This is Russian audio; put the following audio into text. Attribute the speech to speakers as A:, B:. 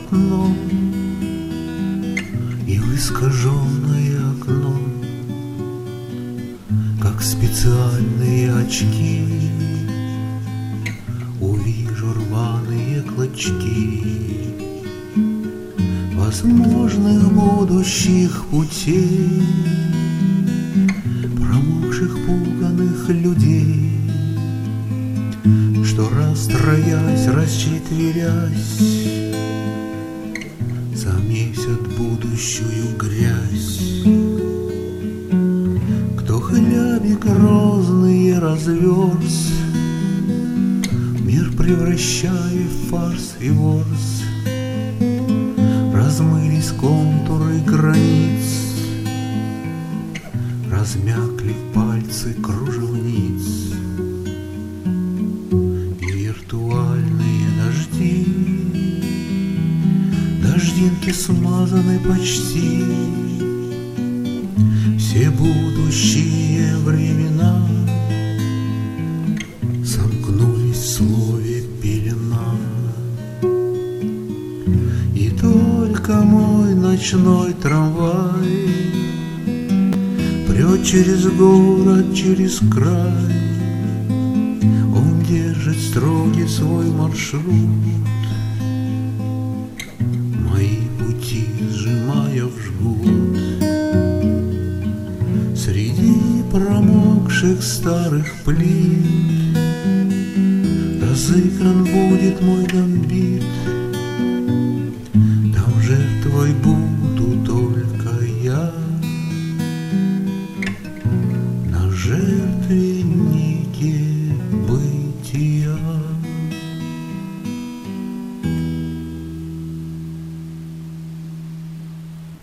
A: полотно и в искаженное окно, как специальные очки, увижу рваные клочки возможных будущих путей, промокших пуганых людей, что, расстроясь, расчетверясь, замесят будущую грязь. Кто хляби грозные разверз, мир превращая в фарс и ворс, размылись контуры границ, размякли пальцы кружевниц, и виртуальные дожди, дождинки смазаны почти, все будущие времена сомкнулись в слове пелена. И только мой ночной трамвай прет через город, через край. Он держит строгий свой маршрут, мои пути сжимая в жгут. Среди промокших старых плит разыгран будет мой гамбит. Там жертвой буду только я, на жертвеннике бытия.